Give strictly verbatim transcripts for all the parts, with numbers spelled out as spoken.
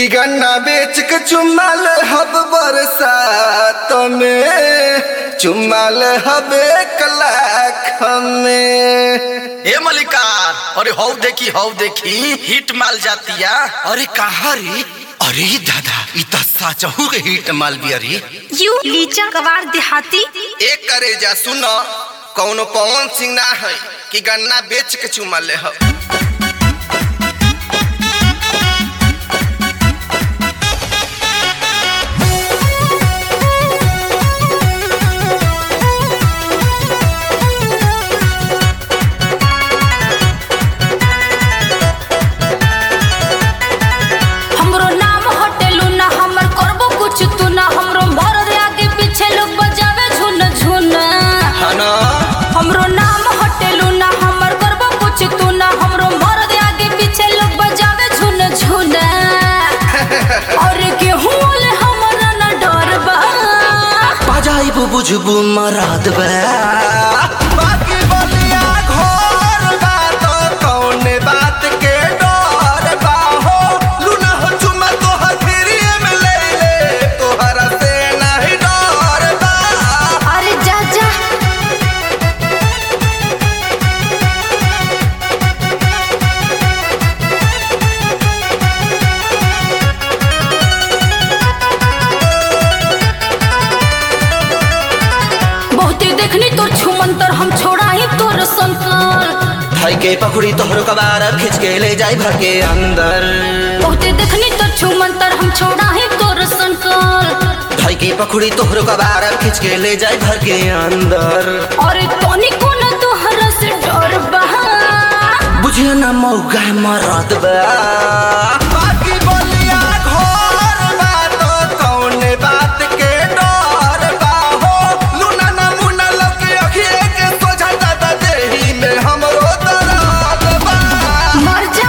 कि गन्ना बेच के चुमाल हब बरसात में, चुमाल हब एक लाख में। ए मलिकार, अरे हौ देखी हौ देखी हिट माल जातिया। अरे कहा रे? अरे दादा इ त साचहु के हिट माल भी। अरे यू लीचा कवार देहाती एक करे जा सुन, कौनो पवन सिंह ना है कि गन्ना बेच के चुमाल ह। बुझबू मराद बा बाकी बोलिया घोर बा तो कौने बात के डर बा हो। लूना हो चुमा तो हथेरिए में ले ले, तोहरा से नहीं डर बा। अरे जा जा हम छोड़ा ही तोर संकर भाई के पकड़ी तोहरो कबार खींच के ले जाई भर के अंदर। बहुते देखनी तो छुमंतर हम छोड़ा ही तोर संकर भाई के पकड़ी तोहरो कबार खींच के ले जाई भर के अंदर। अरे तोनी को ना तोहरा से डर बा, बुझिया ना मौका मराद बा। बाकी बोलिया घोर बा तो कौने बात के डर बा हो। लूना ना मुना लगे अखिए के सोझा दादा देही में हमरो दर्द बा। मर जा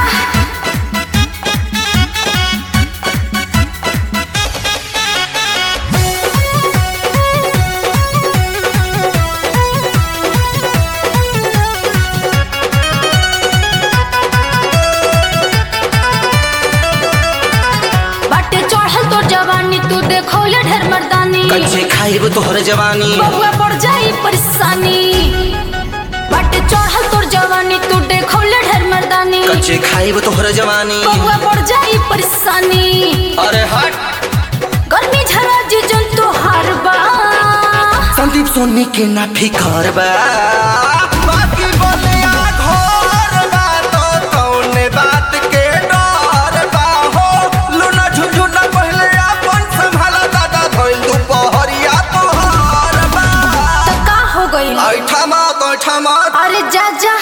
बाटे चढ़ल तोर जवानी, तू देखौले ढेर मर्दानी। कंचे खाइब तोहर जवानी, बबुआ पड़ जाई परेशानी। बाटे चढ़ल तोर जवानी, तू देखौले ढेर मर्दानी। कंचे खाइब तोहर जवानी, बबुआ पड़ जाई परेशानी। अरे हट गर्मी झरा जी जन तो हार बा, संदीप सोनी के ना फिकर बा। बाकी बोलिया घोर बा तो कौने बात के डर बा हो। लूना झुझुना पहले अपन संभाला दादा, धोइल दुपहरिया तोहर बा। तो का हो गई? ऐठा मत ऐठा मत अरे जा जा